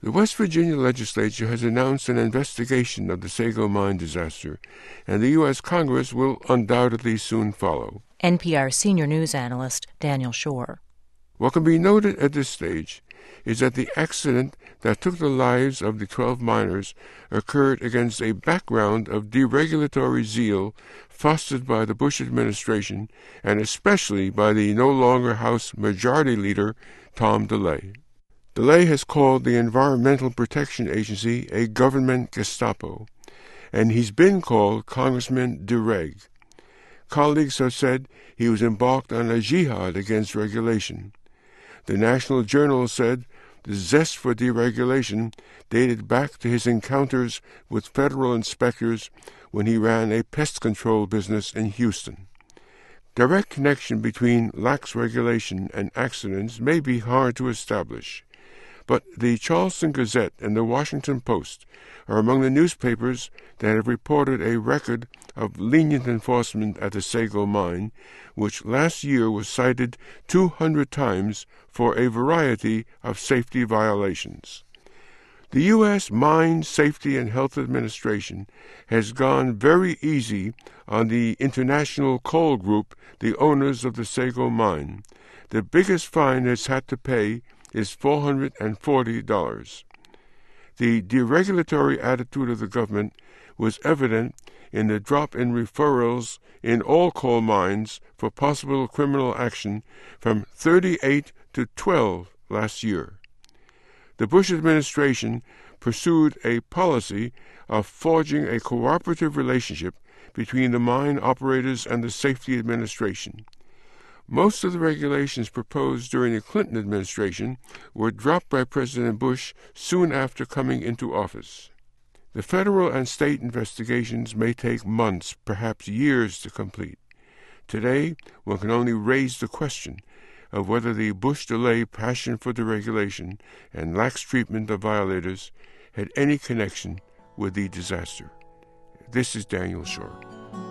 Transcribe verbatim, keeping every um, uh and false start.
The West Virginia legislature has announced an investigation of the Sago mine disaster, and the U S Congress will undoubtedly soon follow. N P R senior news analyst Daniel Schorr. What can be noted at this stage is that the accident that took the lives of the twelve miners occurred against a background of deregulatory zeal fostered by the Bush administration and especially by the no longer House Majority Leader Tom DeLay. DeLay has called the Environmental Protection Agency a government Gestapo, and he's been called Congressman DeReg. Colleagues have said he was embarked on a jihad against regulation. The National Journal said the zest for deregulation dated back to his encounters with federal inspectors when he ran a pest control business in Houston. Direct connection between lax regulation and accidents may be hard to establish, but the Charleston Gazette and the Washington Post are among the newspapers that have reported a record of lenient enforcement at the Sago mine, which last year was cited two hundred times for a variety of safety violations. The U S Mine Safety and Health Administration has gone very easy on the International Coal Group, the owners of the Sago mine. The biggest fine it's had to pay is four hundred forty dollars. The deregulatory attitude of the government was evident in the drop in referrals in all coal mines for possible criminal action from thirty-eight to twelve last year. The Bush administration pursued a policy of forging a cooperative relationship between the mine operators and the Safety Administration. Most of the regulations proposed during the Clinton administration were dropped by President Bush soon after coming into office. The federal and state investigations may take months, perhaps years, to complete. Today, one can only raise the question of whether the Bush-DeLay passion for deregulation and lax treatment of violators had any connection with the disaster. This is Daniel Schorr.